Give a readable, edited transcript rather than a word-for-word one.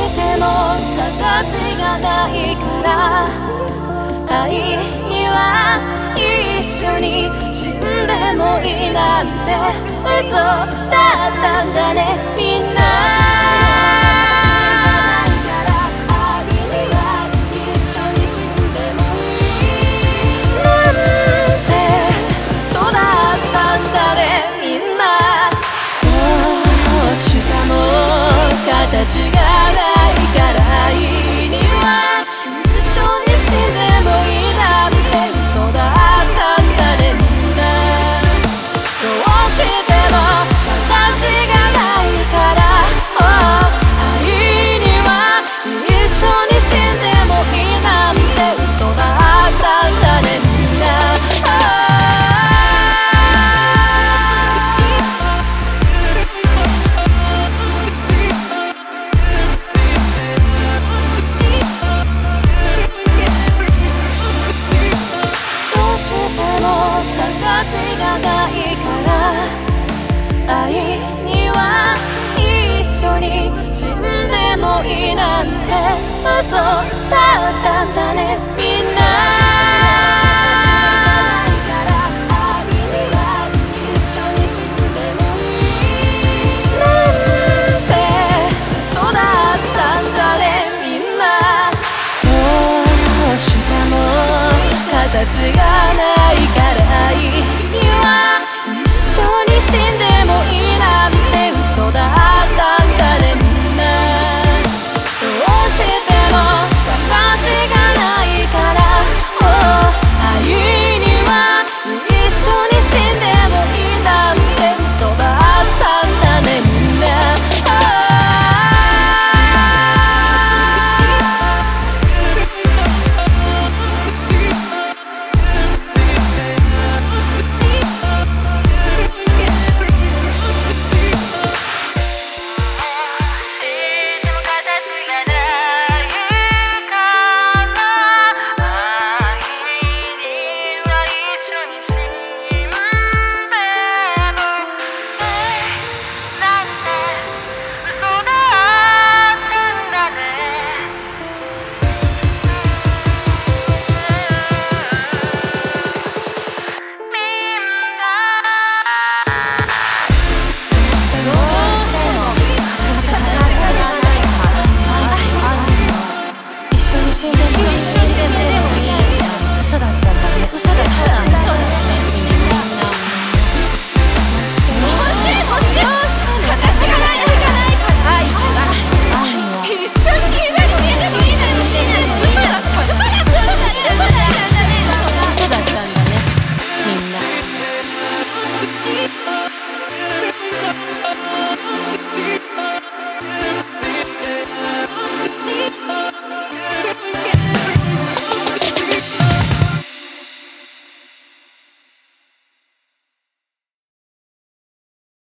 しても形がないから愛には一緒に死んでもいいなんて嘘だったんだねみんな形がないから愛には一緒に死んでもいいなんて嘘だったんだねみんなどうしても形がないから、愛には一緒に死んでもいいなんて嘘だったんだねみんな形がないから愛には一緒に死んでもいいなんて嘘だったんだね